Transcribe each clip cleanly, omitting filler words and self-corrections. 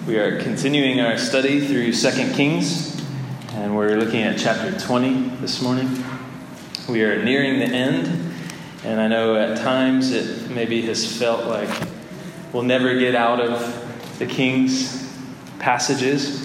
We are continuing our study through 2 Kings, and we're looking at chapter 20 this morning. We are nearing the end, and I know at times it maybe has felt like we'll never get out of the King's passages.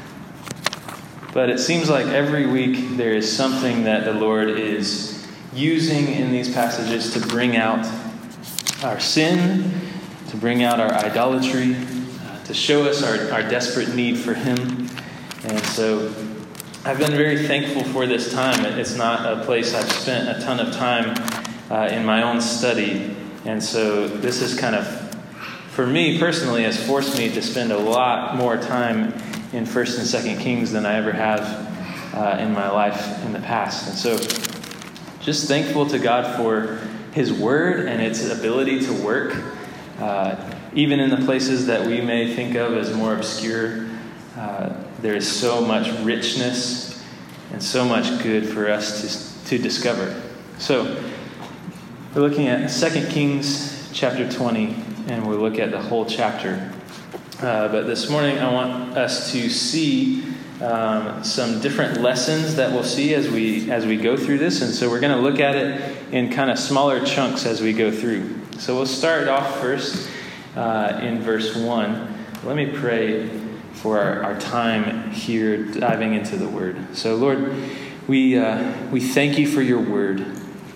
But it seems like every week there is something that the Lord is using in these passages to bring out our sin, to bring out our idolatry, to show us our desperate need for Him. And so I've been very thankful for this time. It's not a place I've spent a ton of time in my own study. And so this is kind of, for me personally, has forced me to spend a lot more time in 1st and 2nd Kings than I ever have in my life in the past. And so just thankful to God for His Word and its ability to work, even in the places that we may think of as more obscure. There is so much richness and so much good for us to discover. So we're looking at 2 Kings chapter 20, and we'll look at the whole chapter. But this morning I want us to see some different lessons that we'll see as we go through this. And so we're going to look at it in kind of smaller chunks as we go through. So we'll start off first in verse 1. Let me pray for our time here diving into the Word. So Lord, we thank You for Your Word.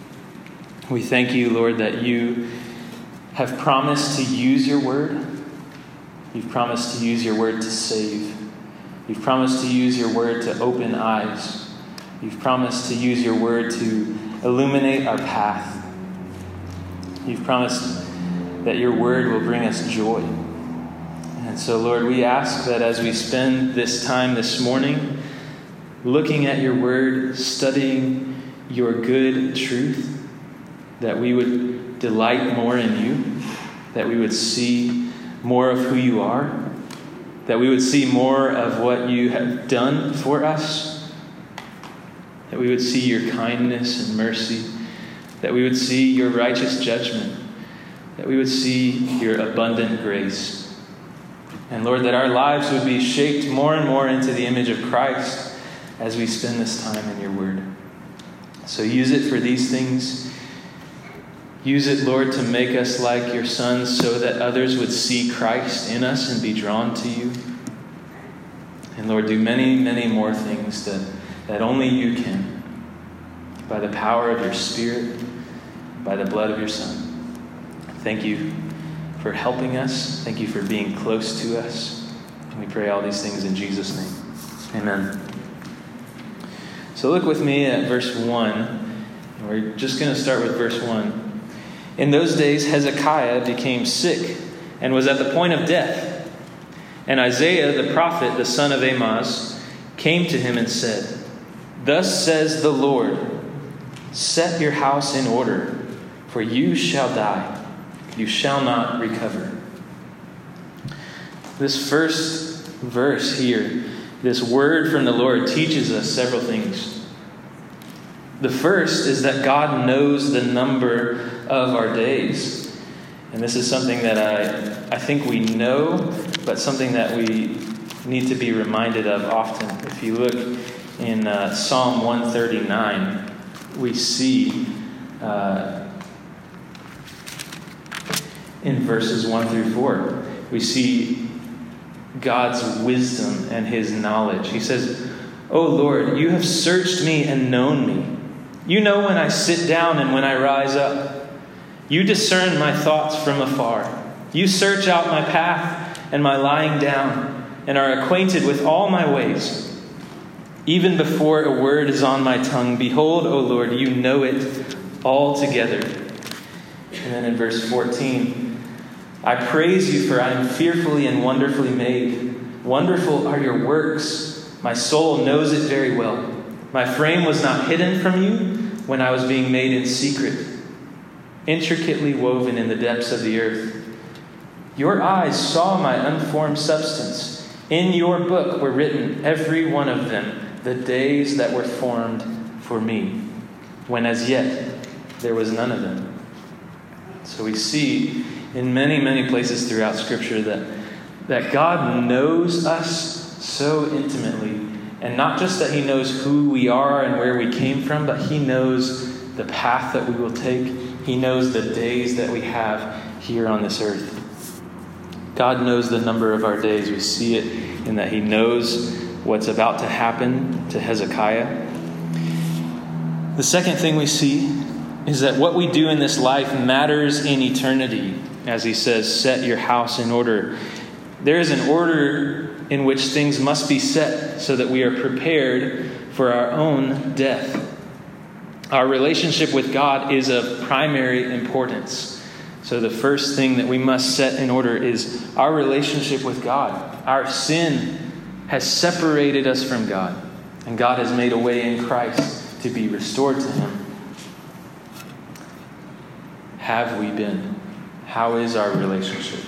We thank You, Lord, that You have promised to use Your Word. You've promised to use Your Word to save. You've promised to use Your Word to open eyes. You've promised to use Your Word to illuminate our path. You've promised that Your Word will bring us joy. And so, Lord, we ask that as we spend this time this morning looking at Your Word, studying Your good truth, that we would delight more in You, that we would see more of who You are, that we would see more of what You have done for us, that we would see Your kindness and mercy, that we would see Your righteous judgment, that we would see Your abundant grace. And Lord, that our lives would be shaped more and more into the image of Christ as we spend this time in Your Word. So use it for these things. Use it, Lord, to make us like Your Son so that others would see Christ in us and be drawn to You. And Lord, do many, many more things that only You can, by the power of Your Spirit, by the blood of Your Son. Thank You for helping us. Thank You for being close to us. And we pray all these things in Jesus' name. Amen. So look with me at verse 1. We're just going to start with verse 1. In those days, Hezekiah became sick and was at the point of death. And Isaiah the prophet, the son of Amoz, came to him and said, "Thus says the Lord, set your house in order, for you shall die. You shall not recover." This first verse here, this word from the Lord, teaches us several things. The first is that God knows the number of our days. And this is something that I think we know, but something that we need to be reminded of often. If you look in Psalm 139, we see in verses 1 through 4, we see God's wisdom and His knowledge. He says, "O Lord, You have searched me and known me. You know when I sit down and when I rise up. You discern my thoughts from afar. You search out my path and my lying down, and are acquainted with all my ways. Even before a word is on my tongue, behold, O Lord, You know it altogether." And then in verse 14, "I praise You, for I am fearfully and wonderfully made. Wonderful are Your works. My soul knows it very well. My frame was not hidden from You when I was being made in secret, intricately woven in the depths of the earth. Your eyes saw my unformed substance. In Your book were written, every one of them, the days that were formed for me, when as yet there was none of them." So we see in many, many places throughout Scripture that that God knows us so intimately. And not just that he knows who we are and where we came from, but he knows the path that we will take. He knows the days that we have here on this earth. God knows the number of our days. We see it in that he knows what's about to happen to Hezekiah. The second thing we see is that what we do in this life matters in eternity. As he says, set your house in order. There is an order in which things must be set so that we are prepared for our own death. Our relationship with God is of primary importance. So the first thing that we must set in order is our relationship with God. Our sin has separated us from God, and God has made a way in Christ to be restored to him. Have we been? How is our relationship?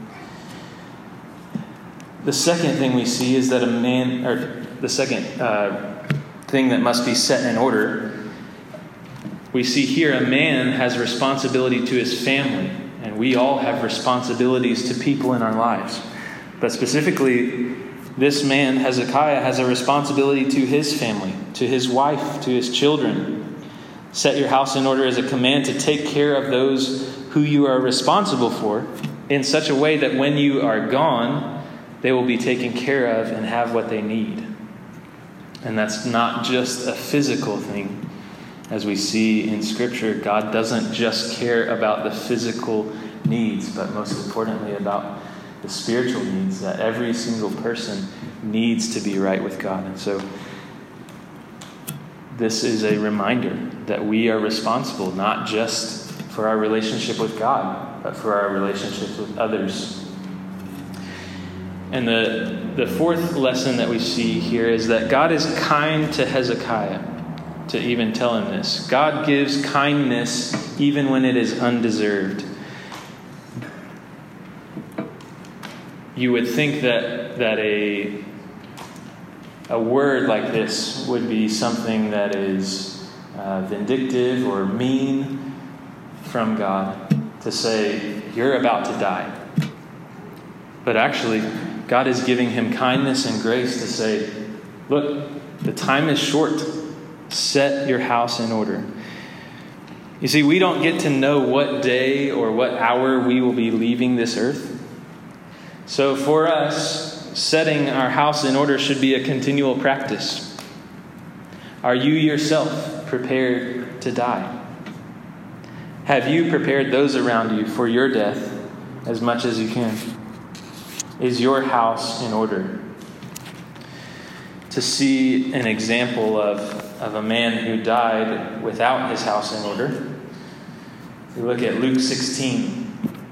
The second thing we see is that the second thing that must be set in order, we see here a man has responsibility to his family, and we all have responsibilities to people in our lives. But specifically, this man, Hezekiah, has a responsibility to his family, to his wife, to his children. Set your house in order as a command to take care of those who you are responsible for in such a way that when you are gone, they will be taken care of and have what they need. And that's not just a physical thing. As we see in Scripture, God doesn't just care about the physical needs, but most importantly about the spiritual needs, that every single person needs to be right with God. And so this is a reminder that we are responsible not just for our relationship with God, but for our relationships with others. And the fourth lesson that we see here is that God is kind to Hezekiah to even tell him this. God gives kindness even when it is undeserved. You would think that a word like this would be something that is vindictive or mean from God, to say, you're about to die. But actually, God is giving him kindness and grace to say, look, the time is short. Set your house in order. You see, we don't get to know what day or what hour we will be leaving this earth. So for us, setting our house in order should be a continual practice. Are you yourself prepared to die? Have you prepared those around you for your death as much as you can? Is your house in order? To see an example of a man who died without his house in order, we look at Luke 16.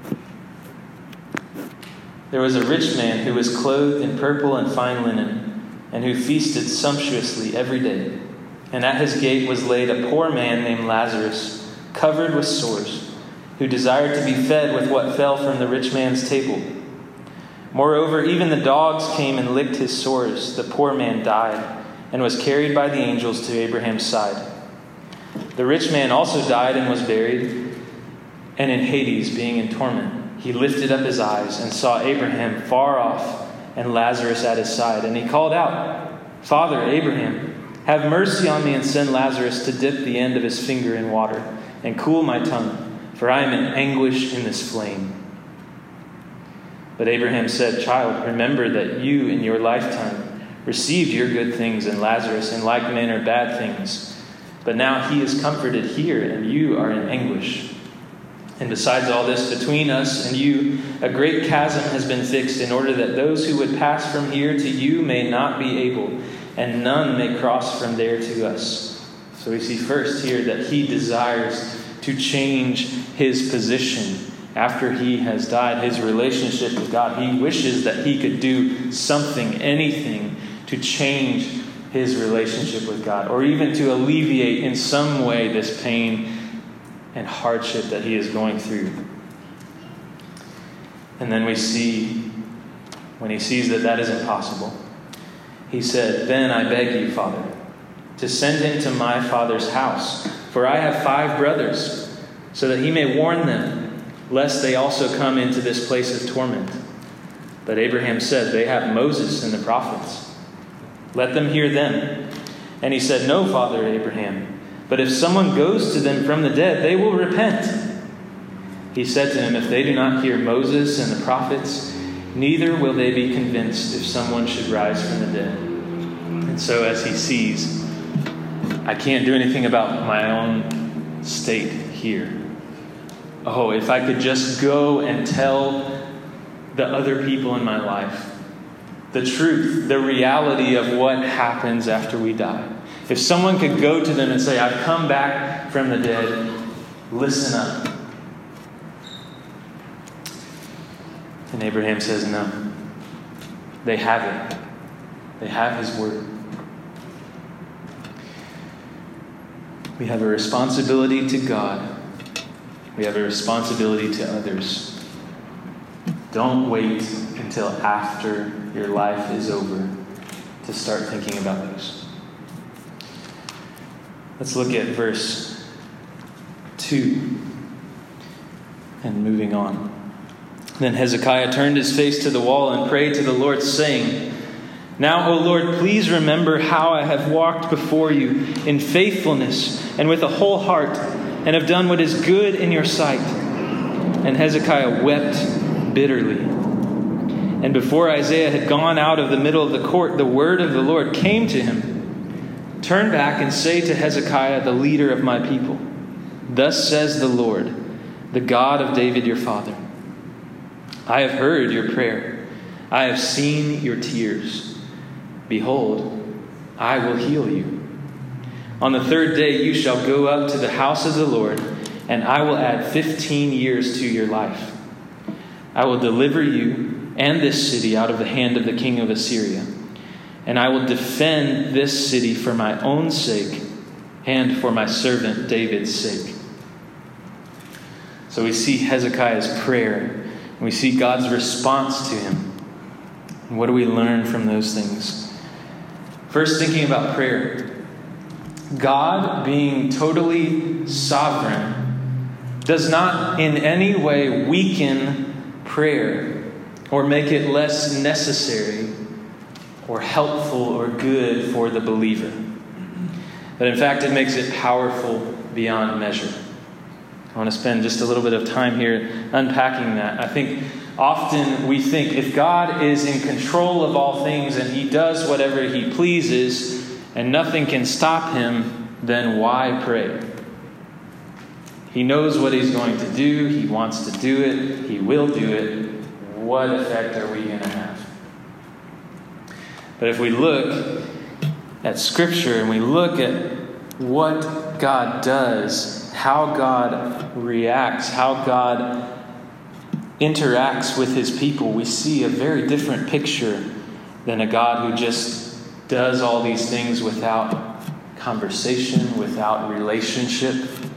There was a rich man who was clothed in purple and fine linen, and who feasted sumptuously every day. And at his gate was laid a poor man named Lazarus, covered with sores, who desired to be fed with what fell from the rich man's table. Moreover, even the dogs came and licked his sores. The poor man died and was carried by the angels to Abraham's side. The rich man also died and was buried, and in Hades, being in torment, he lifted up his eyes and saw Abraham far off and Lazarus at his side. And he called out, Father, Abraham, have mercy on me and send Lazarus to dip the end of his finger in water and cool my tongue, for I am in anguish in this flame. But Abraham said, Child, remember that you in your lifetime received your good things, and Lazarus in like manner bad things. But now he is comforted here, and you are in anguish. And besides all this, between us and you, a great chasm has been fixed, in order that those who would pass from here to you may not be able, and none may cross from there to us. So we see first here that he desires to change his position after he has died, his relationship with God. He wishes that he could do something, anything, to change his relationship with God, or even to alleviate in some way this pain and hardship that he is going through. And then we see, when he sees that that is impossible, he said, Then I beg you, Father, to send him to my father's house, for I have 5 brothers, so that he may warn them, lest they also come into this place of torment. But Abraham said, "They have Moses and the prophets. Let them hear them." And he said, "No, Father Abraham, but if someone goes to them from the dead, they will repent." He said to him, "If they do not hear Moses and the prophets, neither will they be convinced if someone should rise from the dead." And so as he sees, I can't do anything about my own state here. Oh, if I could just go and tell the other people in my life the truth, the reality of what happens after we die. If someone could go to them and say, "I've come back from the dead, listen up." And Abraham says, no. They have it. They have his word. We have a responsibility to God. We have a responsibility to others. Don't wait until after your life is over to start thinking about those. Let's look at verse 2 and moving on. Then Hezekiah turned his face to the wall and prayed to the Lord, saying, "Now, O Lord, please remember how I have walked before you in faithfulness and with a whole heart, and have done what is good in your sight." And Hezekiah wept bitterly. And before Isaiah had gone out of the middle of the court, the word of the Lord came to him. "Turn back and say to Hezekiah, the leader of my people, 'Thus says the Lord, the God of David your father, I have heard your prayer. I have seen your tears. Behold, I will heal you. On the third day you shall go up to the house of the Lord, and I will add 15 years to your life. I will deliver you and this city out of the hand of the king of Assyria, and I will defend this city for my own sake and for my servant David's sake." So we see Hezekiah's prayer, and we see God's response to him. And what do we learn from those things? First, thinking about prayer. God, being totally sovereign, does not in any way weaken prayer or make it less necessary or helpful or good for the believer. But in fact, it makes it powerful beyond measure. I want to spend just a little bit of time here unpacking that. I think often we think if God is in control of all things and he does whatever he pleases and nothing can stop him, then why pray? He knows what he's going to do. He wants to do it. He will do it. What effect are we going to have? But if we look at Scripture and we look at what God does, how God reacts, how God interacts with his people, we see a very different picture than a God who just does all these things without conversation, without relationship.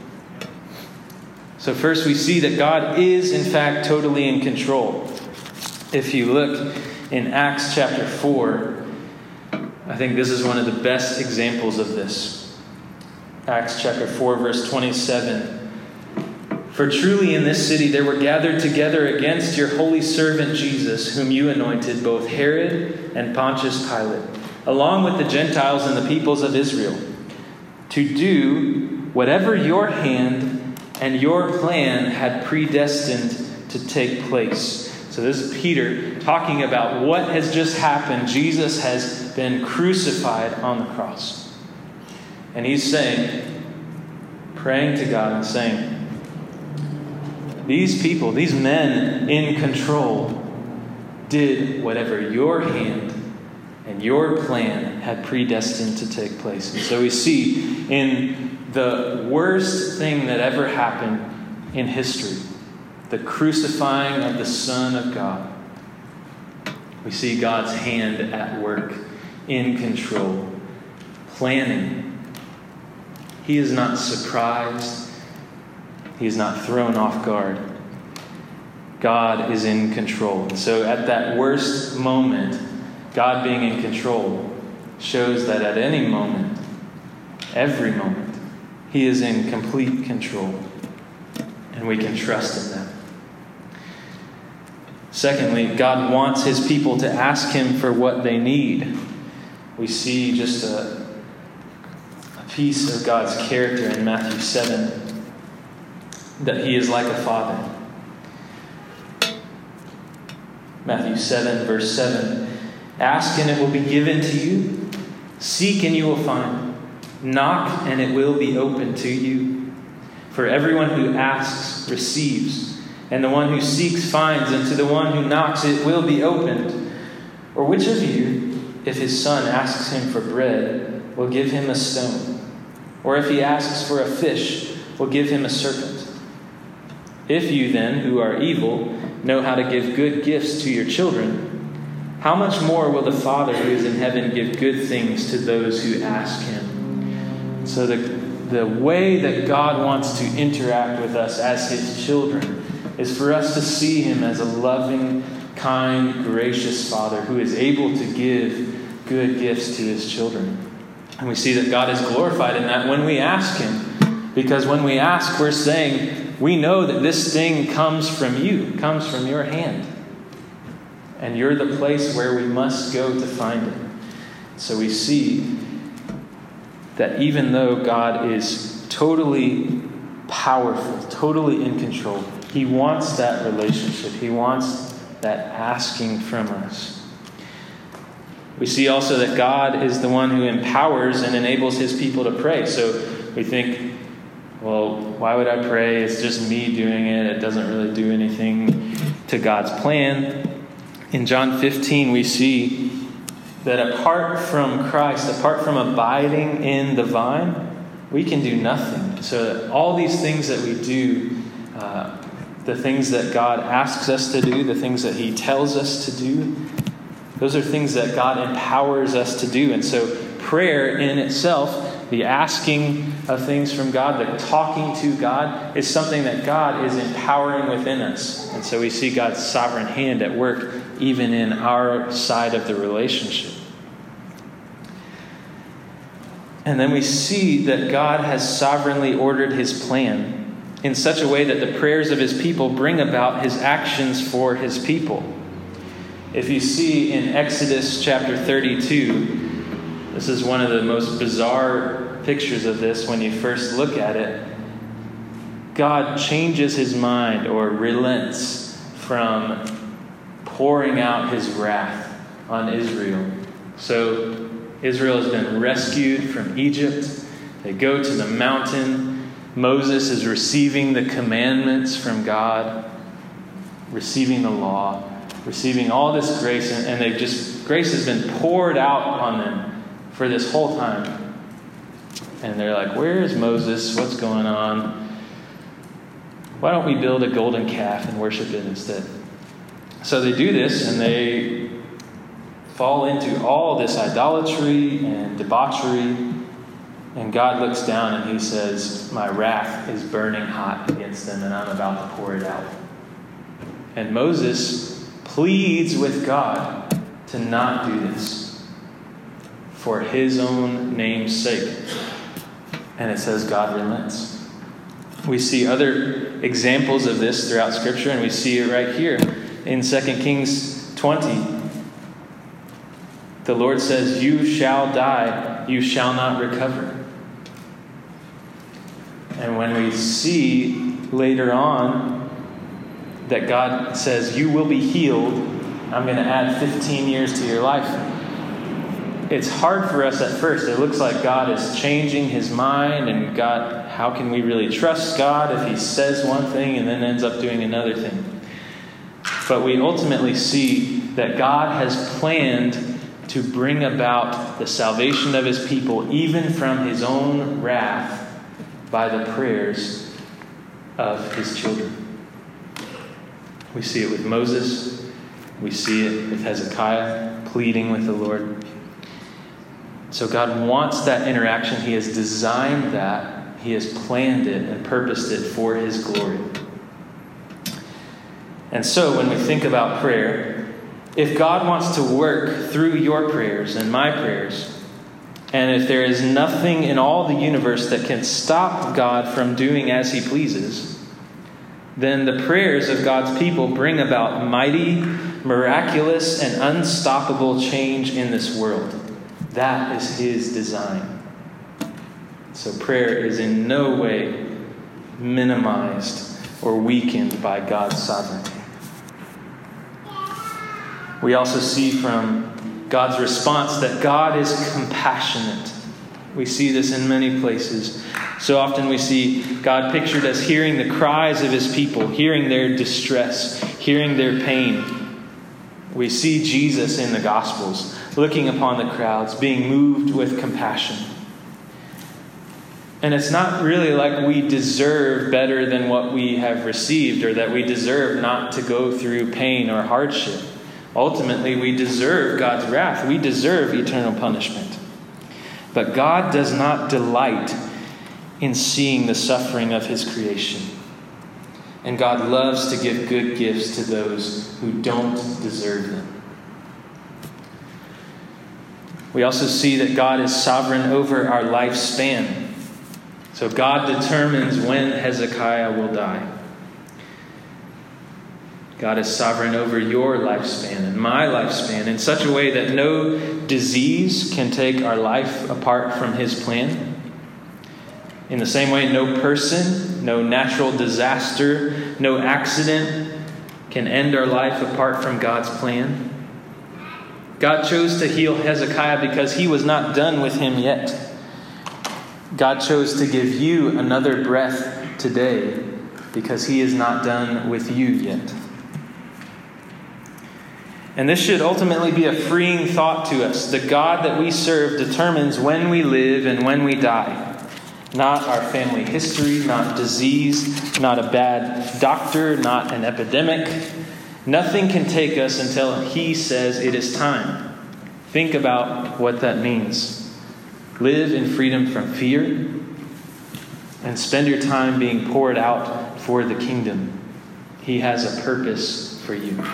So first we see that God is in fact totally in control. If you look in Acts chapter 4, I think this is one of the best examples of this. Acts chapter 4, verse 27. "For truly in this city there were gathered together against your holy servant Jesus, whom you anointed, both Herod and Pontius Pilate, along with the Gentiles and the peoples of Israel, to do whatever your hand and your plan had predestined to take place." So this is Peter talking about what has just happened. Jesus has been crucified on the cross. And he's saying, praying to God and saying, these people, these men in control, did whatever your hand and your plan had predestined to take place. And so we see in the worst thing that ever happened in history, the crucifying of the Son of God, we see God's hand at work, in control, planning. He is not surprised. He is not thrown off guard. God is in control. And so at that worst moment, God being in control shows that at any moment, every moment, he is in complete control. And we can trust in that. Secondly, God wants his people to ask him for what they need. We see just a piece of God's character in Matthew 7, that he is like a father. Matthew 7, verse 7. Ask and it will be given to you. Seek and you will find. Knock and it will be opened to you. For everyone who asks receives, and the one who seeks finds, and to the one who knocks it will be opened. Or which of you, if his son asks him for bread, will give him a stone? Or if he asks for a fish, will give him a serpent? If you then, who are evil, know how to give good gifts to your children, how much more will the Father who is in heaven give good things to those who ask him? So the way that God wants to interact with us as his children is for us to see him as a loving, kind, gracious Father who is able to give good gifts to his children. And we see that God is glorified in that when we ask him. Because when we ask, we're saying, we know that this thing comes from you, comes from your hand. And you're the place where we must go to find it. So we see that even though God is totally powerful, totally in control, he wants that relationship. He wants that asking from us. We see also that God is the one who empowers and enables his people to pray. So we think, well, why would I pray? It's just me doing it. It doesn't really do anything to God's plan. In John 15, we see that apart from Christ, apart from abiding in the vine, we can do nothing. So all these things that we do, the things that God asks us to do, the things that he tells us to do, those are things that God empowers us to do. And so prayer in itself, the asking of things from God, the talking to God, is something that God is empowering within us. And so we see God's sovereign hand at work even in our side of the relationship. And then we see that God has sovereignly ordered his plan in such a way that the prayers of his people bring about his actions for his people. If you see in Exodus chapter 32, this is one of the most bizarre pictures of this when you first look at it. God changes his mind or relents from pouring out his wrath on Israel. So Israel has been rescued from Egypt. They go to the mountain. Moses is receiving the commandments from God, receiving the law, receiving all this grace, and grace has been poured out on them for this whole time. And they're like, where is Moses? What's going on? Why don't we build a golden calf and worship it instead? So they do this, and they fall into all this idolatry and debauchery. And God looks down and he says, my wrath is burning hot against them, and I'm about to pour it out. And Moses pleads with God to not do this for his own name's sake. And it says God relents. We see other examples of this throughout Scripture, and we see it right here in 2 Kings 20. The Lord says, you shall die, you shall not recover. And when we see later on that God says, you will be healed, I'm going to add 15 years to your life. It's hard for us at first. It looks like God is changing his mind, and God, how can we really trust God if he says one thing and then ends up doing another thing? But we ultimately see that God has planned to bring about the salvation of his people, even from his own wrath, by the prayers of his children. We see it with Moses. We see it with Hezekiah pleading with the Lord. So God wants that interaction. He has designed that. He has planned it and purposed it for his glory. And so when we think about prayer, if God wants to work through your prayers and my prayers, and if there is nothing in all the universe that can stop God from doing as he pleases, then the prayers of God's people bring about mighty, miraculous, and unstoppable change in this world. That is His design. So prayer is in no way minimized or weakened by God's sovereignty. We also see from God's response that God is compassionate. We see this in many places. So often we see God pictured as hearing the cries of His people, hearing their distress, hearing their pain. We see Jesus in the Gospels, looking upon the crowds, being moved with compassion. And it's not really like we deserve better than what we have received, or that we deserve not to go through pain or hardship. Ultimately, we deserve God's wrath. We deserve eternal punishment. But God does not delight in seeing the suffering of His creation. And God loves to give good gifts to those who don't deserve them. We also see that God is sovereign over our lifespan. So God determines when Hezekiah will die. God is sovereign over your lifespan and my lifespan in such a way that no disease can take our life apart from His plan. In the same way, no person, no natural disaster, no accident can end our life apart from God's plan. God chose to heal Hezekiah because He was not done with him yet. God chose to give you another breath today because He is not done with you yet. And this should ultimately be a freeing thought to us. The God that we serve determines when we live and when we die. Not our family history, not disease, not a bad doctor, not an epidemic. Nothing can take us until He says it is time. Think about what that means. Live in freedom from fear and spend your time being poured out for the kingdom. He has a purpose for you.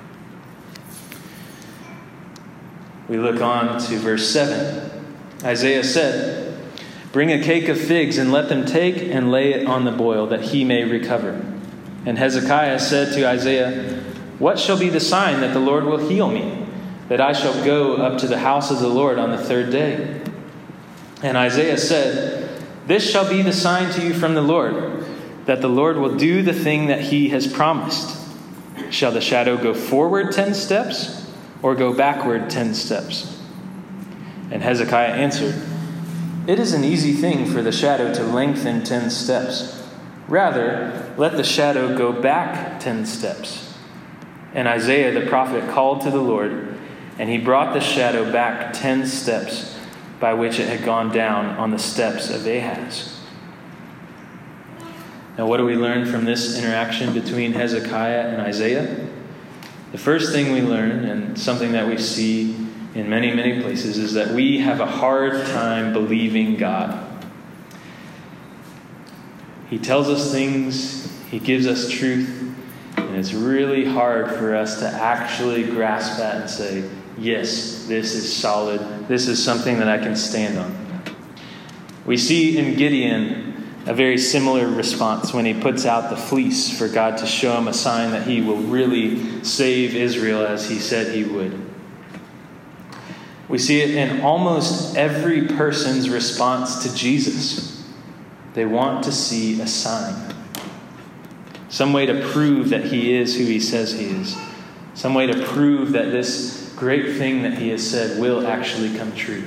We look on to verse 7. Isaiah said, "Bring a cake of figs and let them take and lay it on the boil, that he may recover." And Hezekiah said to Isaiah, "What shall be the sign that the Lord will heal me, that I shall go up to the house of the Lord on the third day?" And Isaiah said, "This shall be the sign to you from the Lord, that the Lord will do the thing that He has promised. Shall the shadow go forward 10 steps? Or go backward 10 steps? And Hezekiah answered, "It is an easy thing for the shadow to lengthen 10 steps. Rather, let the shadow go back 10 steps. And Isaiah the prophet called to the Lord, and He brought the shadow back 10 steps, by which it had gone down on the steps of Ahaz." Now, what do we learn from this interaction between Hezekiah and Isaiah? The first thing we learn, and something that we see in many, many places, is that we have a hard time believing God. He tells us things, He gives us truth, and it's really hard for us to actually grasp that and say, yes, this is solid. This is something that I can stand on. We see in Gideon a very similar response when he puts out the fleece for God to show him a sign that He will really save Israel as He said He would. We see it in almost every person's response to Jesus. They want to see a sign. Some way to prove that He is who He says He is. Some way to prove that this great thing that He has said will actually come true.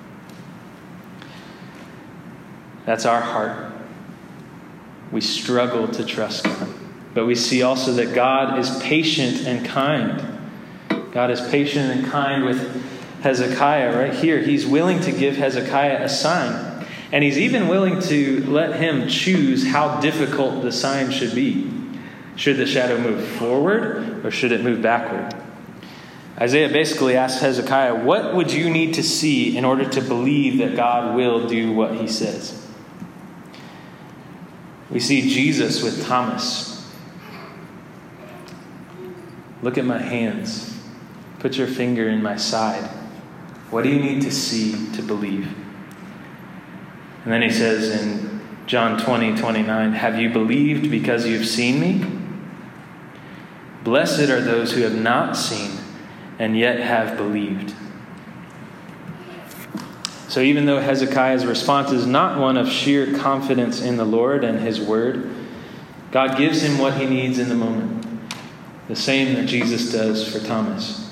That's our heart. We struggle to trust God. But we see also that God is patient and kind. God is patient and kind with Hezekiah right here. He's willing to give Hezekiah a sign. And He's even willing to let him choose how difficult the sign should be. Should the shadow move forward or should it move backward? Isaiah basically asks Hezekiah, what would you need to see in order to believe that God will do what He says? We see Jesus with Thomas. Look at my hands. Put your finger in my side. What do you need to see to believe? And then He says in John 20:29, have you believed because you've seen me? Blessed are those who have not seen and yet have believed. So even though Hezekiah's response is not one of sheer confidence in the Lord and his word, God gives him what he needs in the moment, the same that Jesus does for Thomas.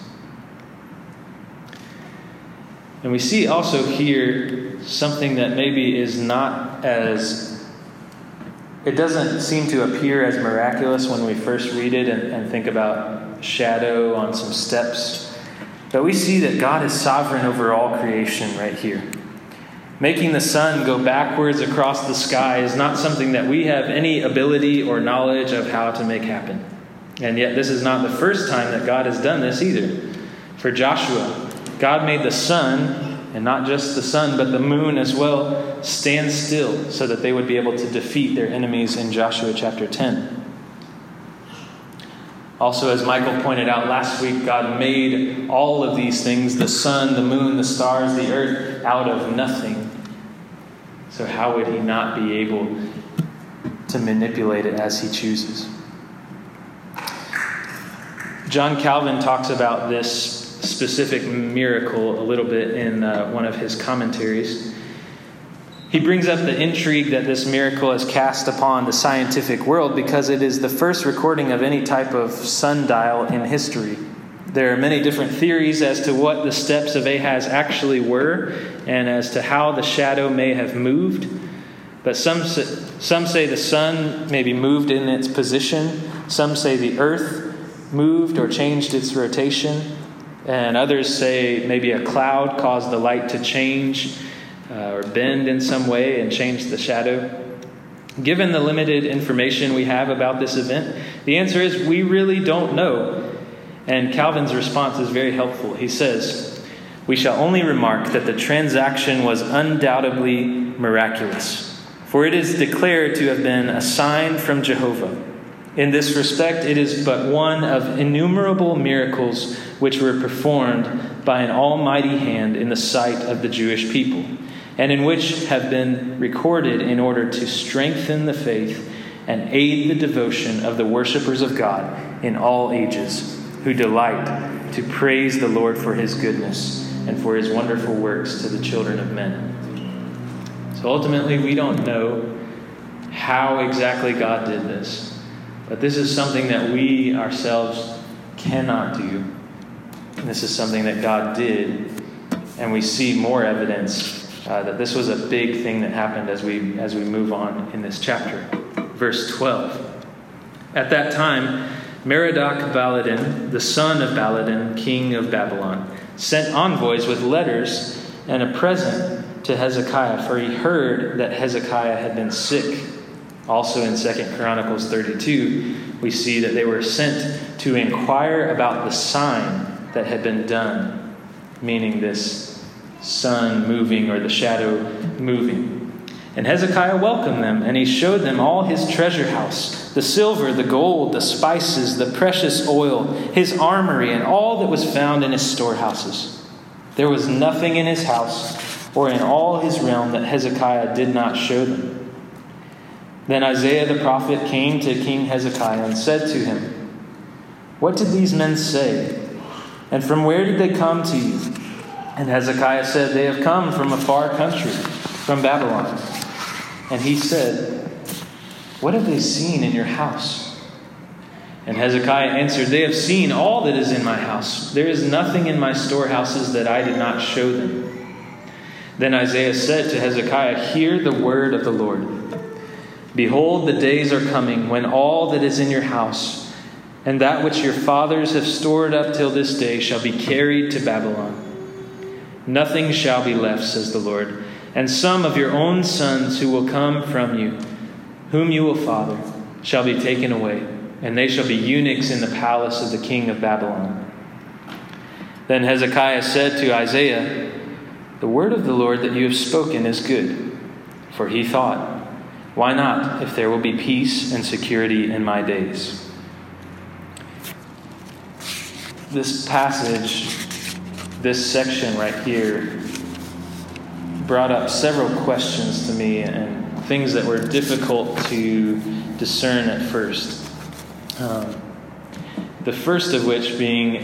And we see also here something that maybe is not as, it doesn't seem to appear as miraculous when we first read it and think about shadow on some steps. But we see that God is sovereign over all creation right here. Making the sun go backwards across the sky is not something that we have any ability or knowledge of how to make happen. And yet this is not the first time that God has done this either. For Joshua, God made the sun, and not just the sun, but the moon as well, stand still so that they would be able to defeat their enemies in Joshua chapter 10. Also, as Michael pointed out last week, God made all of these things, the sun, the moon, the stars, the earth, out of nothing. So how would he not be able to manipulate it as he chooses? John Calvin talks about this specific miracle a little bit in one of his commentaries. He brings up the intrigue that this miracle has cast upon the scientific world because it is the first recording of any type of sundial in history. There are many different theories as to what the steps of Ahaz actually were and as to how the shadow may have moved. But some say the sun maybe moved in its position. Some say the earth moved or changed its rotation. And others say maybe a cloud caused the light to change or bend in some way and change the shadow. Given the limited information we have about this event, the answer is we really don't know. And Calvin's response is very helpful. He says, we shall only remark that the transaction was undoubtedly miraculous, for it is declared to have been a sign from Jehovah. In this respect, it is but one of innumerable miracles which were performed by an almighty hand in the sight of the Jewish people, and in which have been recorded in order to strengthen the faith and aid the devotion of the worshipers of God in all ages, who delight to praise the Lord for his goodness and for his wonderful works to the children of men. So ultimately, we don't know how exactly God did this, but this is something that we ourselves cannot do. And this is something that God did, and we see more evidence that this was a big thing that happened as we move on in this chapter. Verse 12. At that time, Merodach-Baladan, the son of Baladan, king of Babylon, sent envoys with letters and a present to Hezekiah, for he heard that Hezekiah had been sick. Also in 2 Chronicles 32, we see that they were sent to inquire about the sign that had been done, meaning this sun moving or the shadow moving. And Hezekiah welcomed them, and he showed them all his treasure house, the silver, the gold, the spices, the precious oil, his armory, and all that was found in his storehouses. There was nothing in his house or in all his realm that Hezekiah did not show them. Then Isaiah the prophet came to King Hezekiah and said to him, "What did these men say? And from where did they come to you?" And Hezekiah said, "They have come from a far country, from Babylon." And he said, "What have they seen in your house?" And Hezekiah answered, "They have seen all that is in my house. There is nothing in my storehouses that I did not show them." Then Isaiah said to Hezekiah, "Hear the word of the Lord. Behold, the days are coming when all that is in your house and that which your fathers have stored up till this day shall be carried to Babylon. Nothing shall be left, says the Lord. And some of your own sons who will come from you, whom you will father, shall be taken away, and they shall be eunuchs in the palace of the king of Babylon." Then Hezekiah said to Isaiah, "The word of the Lord that you have spoken is good." For he thought, "Why not, if there will be peace and security in my days?" This passage, this section right here, brought up several questions to me and things that were difficult to discern at first. The first of which being,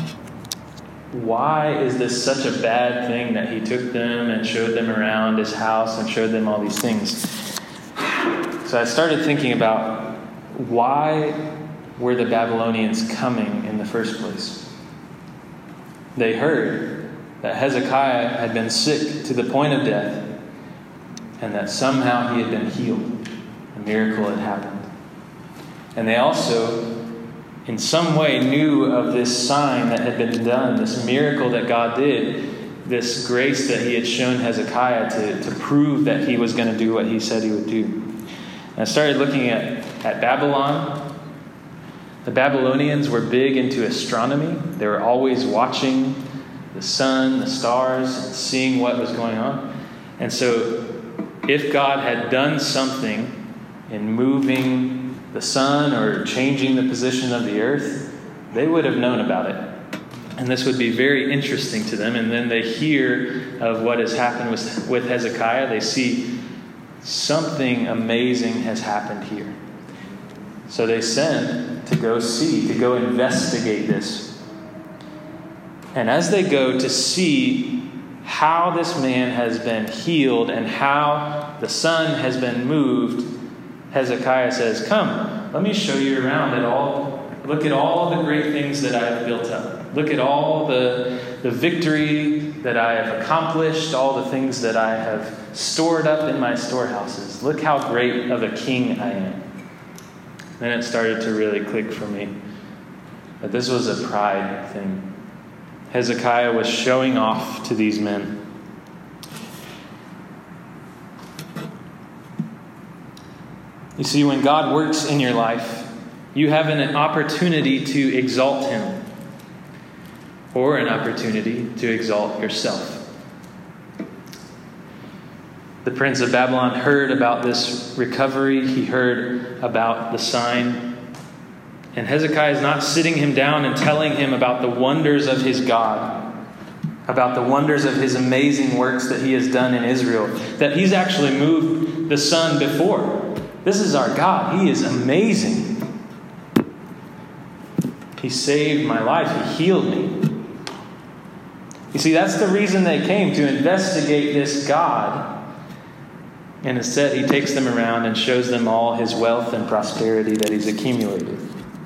why is this such a bad thing that he took them and showed them around his house and showed them all these things? So I started thinking about, why were the Babylonians coming in the first place? They heard that Hezekiah had been sick to the point of death, and that somehow he had been healed. A miracle had happened. And they also, in some way, knew of this sign that had been done, this miracle that God did, this grace that he had shown Hezekiah to prove that he was going to do what he said he would do. And I started looking at Babylon. The Babylonians were big into astronomy. They were always watching the sun, the stars, and seeing what was going on. And so if God had done something in moving the sun or changing the position of the earth, they would have known about it. And this would be very interesting to them. And then they hear of what has happened with Hezekiah. They see something amazing has happened here. So they send to go see, to go investigate this. And as they go to see how this man has been healed and how the sun has been moved, Hezekiah says, "Come, let me show you around at all. Look at all the great things that I have built up. Look at all the victory that I have accomplished, all the things that I have stored up in my storehouses. Look how great of a king I am." Then it started to really click for me that this was a pride thing. Hezekiah was showing off to these men. You see, when God works in your life, you have an opportunity to exalt him, or an opportunity to exalt yourself. The prince of Babylon heard about this recovery. He heard about the sign. And Hezekiah is not sitting him down and telling him about the wonders of his God, about the wonders of his amazing works that he has done in Israel, that he's actually moved the sun before. This is our God. He is amazing. He saved my life. He healed me. You see, that's the reason they came, to investigate this God. And instead, he takes them around and shows them all his wealth and prosperity that he's accumulated.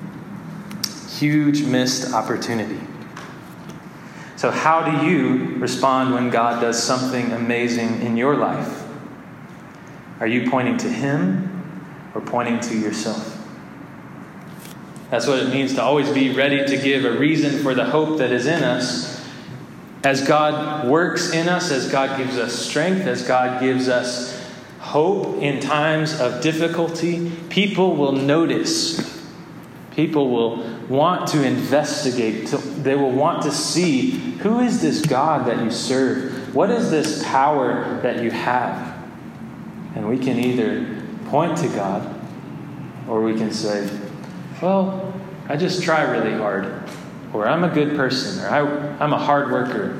Huge missed opportunity. So how do you respond when God does something amazing in your life? Are you pointing to him or pointing to yourself? That's what it means to always be ready to give a reason for the hope that is in us. As God works in us, as God gives us strength, as God gives us hope in times of difficulty, people will notice. People will want to investigate. They will want to see, who is this God that you serve? What is this power that you have? And we can either point to God, or we can say, well, I just try really hard, or I'm a good person, or I'm a hard worker.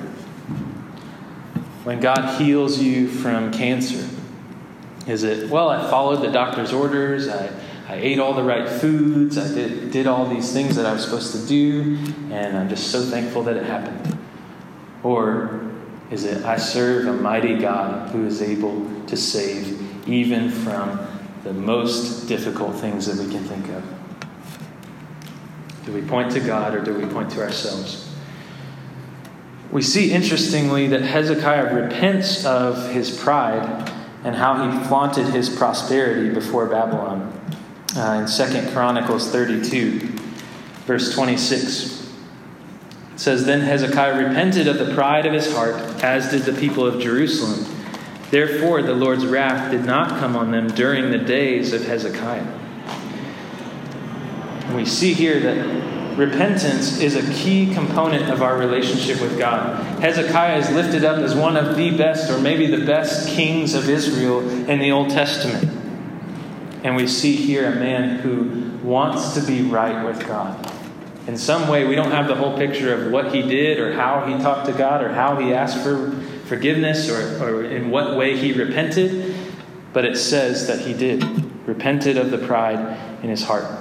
When God heals you from cancer, is it, well, I followed the doctor's orders, I ate all the right foods, I did all these things that I was supposed to do, and I'm just so thankful that it happened? Or is it, I serve a mighty God who is able to save even from the most difficult things that we can think of? Do we point to God, or do we point to ourselves? We see, interestingly, that Hezekiah repents of his pride and how he flaunted his prosperity before Babylon. In 2 Chronicles 32, verse 26, it says, "Then Hezekiah repented of the pride of his heart, as did the people of Jerusalem. Therefore the Lord's wrath did not come on them during the days of Hezekiah." And we see here that repentance is a key component of our relationship with God. Hezekiah is lifted up as one of the best, or maybe the best, kings of Israel in the Old Testament. And we see here a man who wants to be right with God. In some way, we don't have the whole picture of what he did, or how he talked to God, or how he asked for forgiveness, or in what way he repented. But it says that he did, repented of the pride in his heart.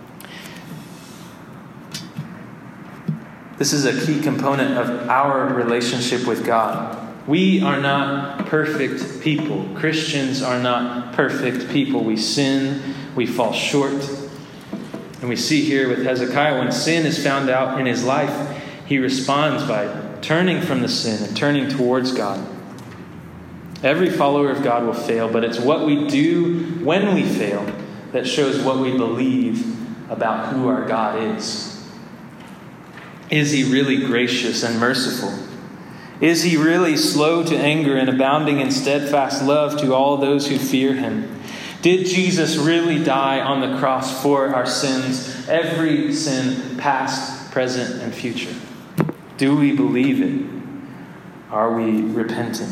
This is a key component of our relationship with God. We are not perfect people. Christians are not perfect people. We sin, we fall short. And we see here with Hezekiah, when sin is found out in his life, he responds by turning from the sin and turning towards God. Every follower of God will fail, but it's what we do when we fail that shows what we believe about who our God is. Is he really gracious and merciful? Is he really slow to anger and abounding in steadfast love to all those who fear him? Did Jesus really die on the cross for our sins, every sin, past, present, and future? Do we believe it? Are we repentant?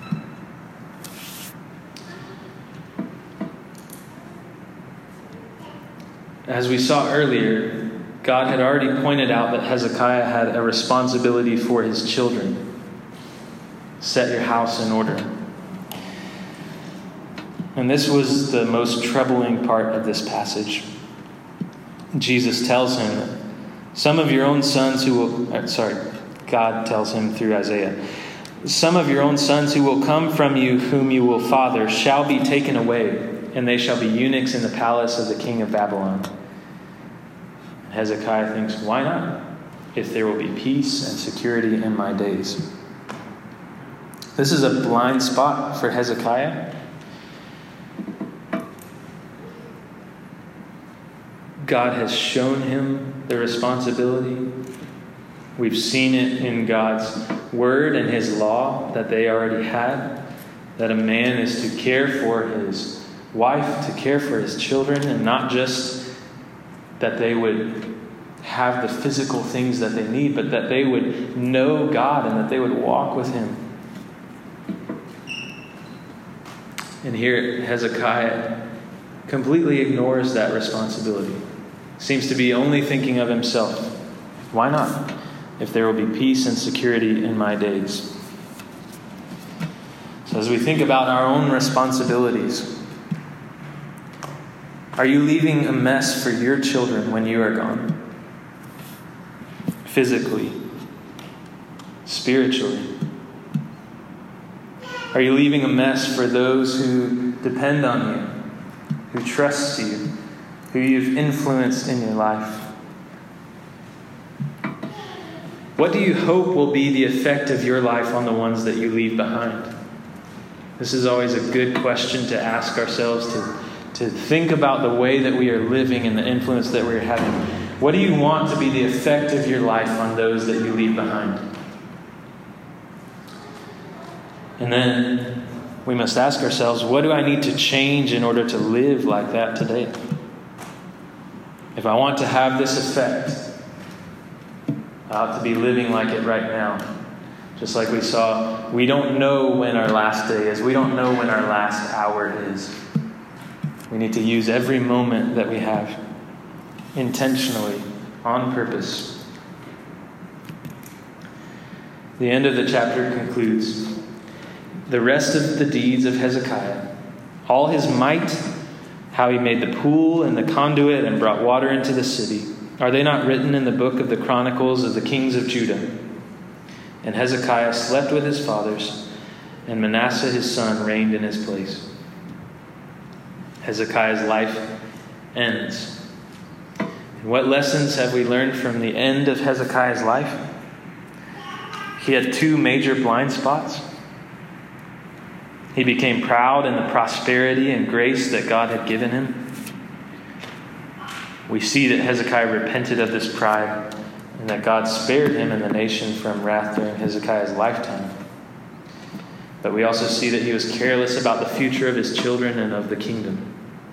As we saw earlier, God had already pointed out that Hezekiah had a responsibility for his children. Set your house in order. And this was the most troubling part of this passage. Jesus tells him that some of your own sons who will... God tells him through Isaiah, some of your own sons who will come from you, whom you will father, shall be taken away, and they shall be eunuchs in the palace of the king of Babylon. Hezekiah thinks, why not? If there will be peace and security in my days. This is a blind spot for Hezekiah. God has shown him the responsibility. We've seen it in God's word and his law that they already had. That a man is to care for his wife, to care for his children, and not just that they would have the physical things that they need, but that they would know God and that they would walk with him. And here Hezekiah completely ignores that responsibility. Seems to be only thinking of himself. Why not? If there will be peace and security in my days. So as we think about our own responsibilities, are you leaving a mess for your children when you are gone? Physically, spiritually. Are you leaving a mess for those who depend on you, who trust you, who you've influenced in your life? What do you hope will be the effect of your life on the ones that you leave behind? This is always a good question to ask ourselves, to think about the way that we are living and the influence that we're having. What do you want to be the effect of your life on those that you leave behind? And then we must ask ourselves, what do I need to change in order to live like that today? If I want to have this effect, I ought to be living like it right now. Just like we saw, we don't know when our last day is. We don't know when our last hour is. We need to use every moment that we have intentionally, on purpose. The end of the chapter concludes. The rest of the deeds of Hezekiah, all his might, how he made the pool and the conduit and brought water into the city, are they not written in the book of the Chronicles of the kings of Judah? And Hezekiah slept with his fathers, and Manasseh his son reigned in his place. Hezekiah's life ends. And what lessons have we learned from the end of Hezekiah's life? He had two major blind spots. He became proud in the prosperity and grace that God had given him. We see that Hezekiah repented of this pride and that God spared him and the nation from wrath during Hezekiah's lifetime. But we also see that he was careless about the future of his children and of the kingdom.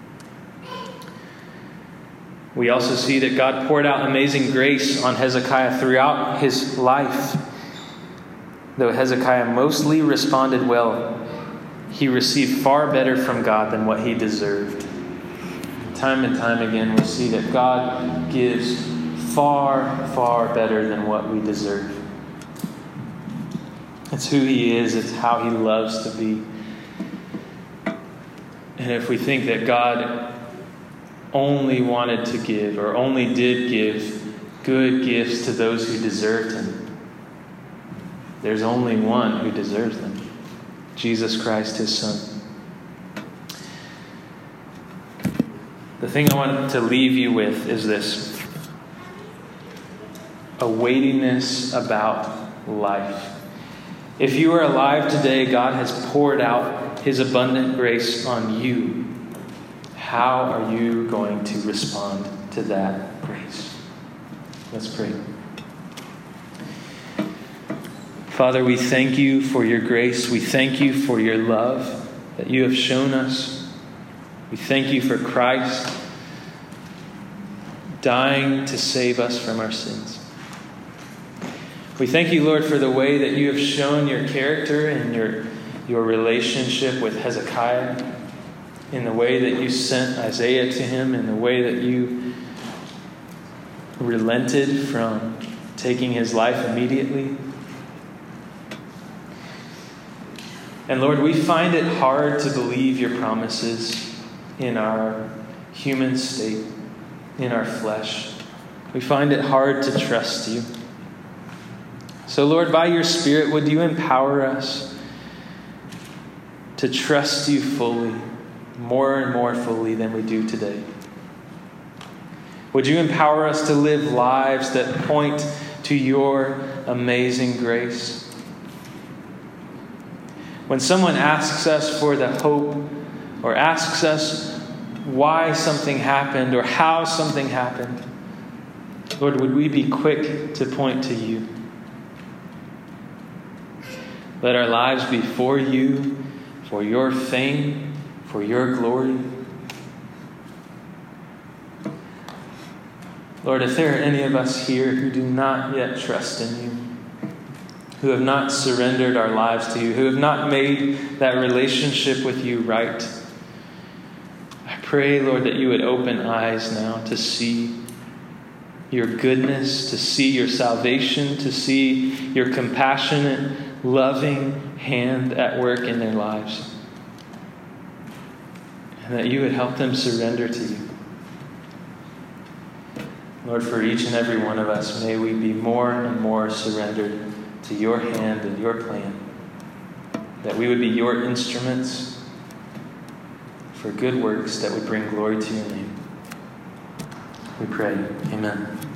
We also see that God poured out amazing grace on Hezekiah throughout his life. Though Hezekiah mostly responded well, he received far better from God than what he deserved. Time and time again, we see that God gives far, far better than what we deserve. It's who he is. It's how he loves to be. And if we think that God only wanted to give or only did give good gifts to those who deserved Him, there's only one who deserves them: Jesus Christ, His Son. The thing I want to leave you with is this: a weightiness about life. If you are alive today, God has poured out His abundant grace on you. How are you going to respond to that grace? Let's pray. Father, we thank you for your grace. We thank you for your love that you have shown us. We thank you for Christ dying to save us from our sins. We thank you, Lord, for the way that you have shown your character and your relationship with Hezekiah, in the way that you sent Isaiah to him, in the way that you relented from taking his life immediately. And Lord, we find it hard to believe your promises in our human state, in our flesh. We find it hard to trust you. So Lord, by your Spirit, would you empower us to trust you fully, more and more fully than we do today? Would you empower us to live lives that point to your amazing grace? When someone asks us for the hope, or asks us why something happened or how something happened, Lord, would we be quick to point to you? Let our lives be for you, for your fame, for your glory. Lord, if there are any of us here who do not yet trust in you, who have not surrendered our lives to you, who have not made that relationship with you right, I pray, Lord, that you would open eyes now to see your goodness, to see your salvation, to see your compassionate, loving hand at work in their lives. And that you would help them surrender to you. Lord, for each and every one of us, may we be more and more surrendered to your hand and your plan. That we would be your instruments for good works that would bring glory to your name. We pray. Amen.